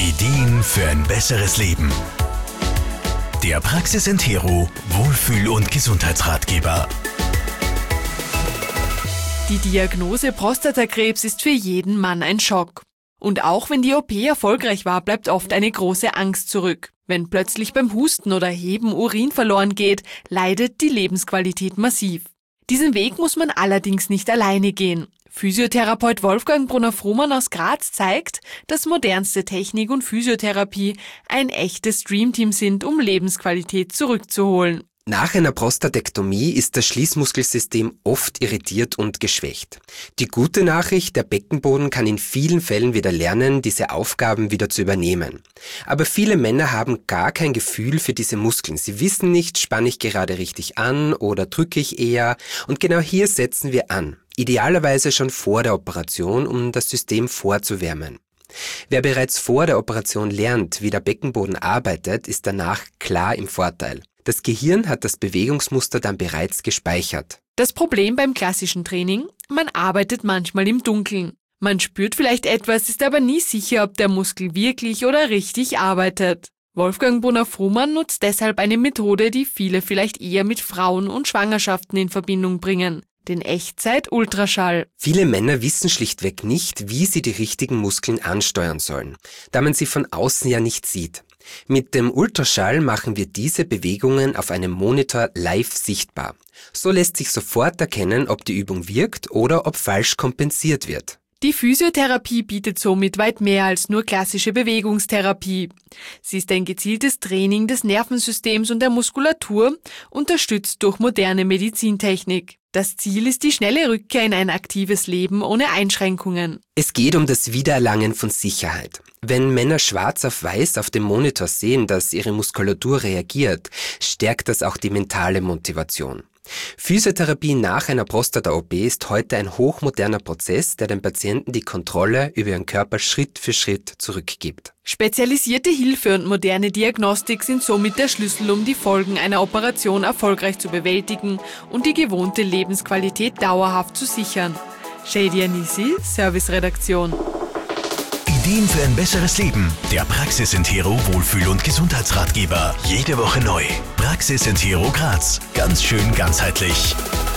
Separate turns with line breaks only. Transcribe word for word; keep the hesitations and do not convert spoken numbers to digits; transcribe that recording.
Ideen für ein besseres Leben. Der Praxis Entero Wohlfühl- und Gesundheitsratgeber.
Die Diagnose Prostatakrebs ist für jeden Mann ein Schock. Und auch wenn die O P erfolgreich war, bleibt oft eine große Angst zurück. Wenn plötzlich beim Husten oder Heben Urin verloren geht, leidet die Lebensqualität massiv. Diesen Weg muss man allerdings nicht alleine gehen. Physiotherapeut Wolfgang Brunner-Frumann aus Graz zeigt, dass modernste Technik und Physiotherapie ein echtes Dreamteam sind, um Lebensqualität zurückzuholen.
Nach einer Prostatektomie ist das Schließmuskelsystem oft irritiert und geschwächt. Die gute Nachricht, der Beckenboden kann in vielen Fällen wieder lernen, diese Aufgaben wieder zu übernehmen. Aber viele Männer haben gar kein Gefühl für diese Muskeln. Sie wissen nicht, spanne ich gerade richtig an oder drücke ich eher? Und genau hier setzen wir an. Idealerweise schon vor der Operation, um das System vorzuwärmen. Wer bereits vor der Operation lernt, wie der Beckenboden arbeitet, ist danach klar im Vorteil. Das Gehirn hat das Bewegungsmuster dann bereits gespeichert.
Das Problem beim klassischen Training? Man arbeitet manchmal im Dunkeln. Man spürt vielleicht etwas, ist aber nie sicher, ob der Muskel wirklich oder richtig arbeitet. Wolfgang Brunner-Frumann nutzt deshalb eine Methode, die viele vielleicht eher mit Frauen und Schwangerschaften in Verbindung bringen. Den Echtzeit-Ultraschall.
Viele Männer wissen schlichtweg nicht, wie sie die richtigen Muskeln ansteuern sollen, da man sie von außen ja nicht sieht. Mit dem Ultraschall machen wir diese Bewegungen auf einem Monitor live sichtbar. So lässt sich sofort erkennen, ob die Übung wirkt oder ob falsch kompensiert wird.
Die Physiotherapie bietet somit weit mehr als nur klassische Bewegungstherapie. Sie ist ein gezieltes Training des Nervensystems und der Muskulatur, unterstützt durch moderne Medizintechnik. Das Ziel ist die schnelle Rückkehr in ein aktives Leben ohne Einschränkungen.
Es geht um das Wiedererlangen von Sicherheit. Wenn Männer schwarz auf weiß auf dem Monitor sehen, dass ihre Muskulatur reagiert, stärkt das auch die mentale Motivation. Physiotherapie nach einer Prostata-O P ist heute ein hochmoderner Prozess, der dem Patienten die Kontrolle über ihren Körper Schritt für Schritt zurückgibt.
Spezialisierte Hilfe und moderne Diagnostik sind somit der Schlüssel, um die Folgen einer Operation erfolgreich zu bewältigen und die gewohnte Lebensqualität dauerhaft zu sichern. Shadia Nisi, Serviceredaktion.
Ideen für ein besseres Leben. Der Praxis Entero Wohlfühl- und Gesundheitsratgeber. Jede Woche neu. Praxis Entero Graz. Ganz schön ganzheitlich.